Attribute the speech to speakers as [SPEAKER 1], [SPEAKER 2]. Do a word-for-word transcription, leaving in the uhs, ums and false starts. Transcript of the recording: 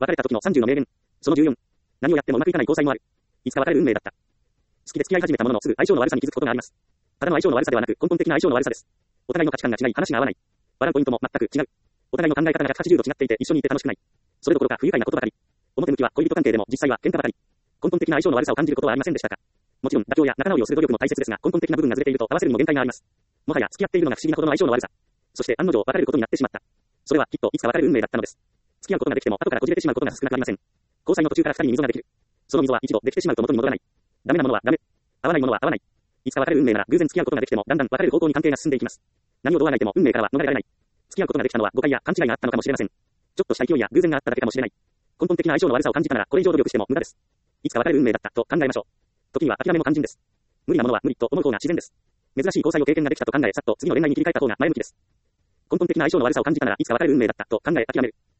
[SPEAKER 1] 別れた時のさんじゅうの名言。そのじゅうよん。何をやってもうまくいかない交際もある。いつか別れる運命だった。好きで付き合い始めたもののすぐ相性の悪さに気づくことがあります。ただの相性の悪さではなく根本的な相性の悪さです。お互いの価値観が違い話が合わない。笑うポイントも全く違う。お互いの考え方がひゃくはちじゅうど違っていて一緒にいて楽しくない。それどころか不愉快なことばかり。表向きは恋人関係でも実際は喧嘩ばかり。根本的な相性の悪さを感じることはありませんでしたか。もちろん妥協や仲直りをする努力も大切ですが根本的な部分がずれていると合わせるにも限界があります。もはや付き合っているのが不思議なほどの相性の悪さ。そして案の定別れることになってしまった。それはきっといつか別れる運命だったのです。付き合うことができても後からこじれてしまうことが少なくありません。交際の途中から二人に溝ができる。その溝は一度できてしまうと元に戻らない。ダメなものはダメ。合わないものは合わない。いつか別れる運命なら偶然付き合うことができてもだんだん別れる方向に関係が進んでいきます。何をどうあがいても運命からは逃れられない。付き合うことができたのは誤解や勘違いがあったのかもしれません。ちょっとした勢いや偶然があっただけかもしれない。根本的な相性の悪さを感じたならこれ以上努力しても無駄です。いつか別れる運命だったと考えましょう。時には諦めも肝心です。無理なものは無理と思う方が自然です。珍しい交際を経験ができたと考えさっと次の恋愛に切り替えた方が前向きです。根本的な相性の悪さを感じたならいつか別れる運命だったと考え諦める。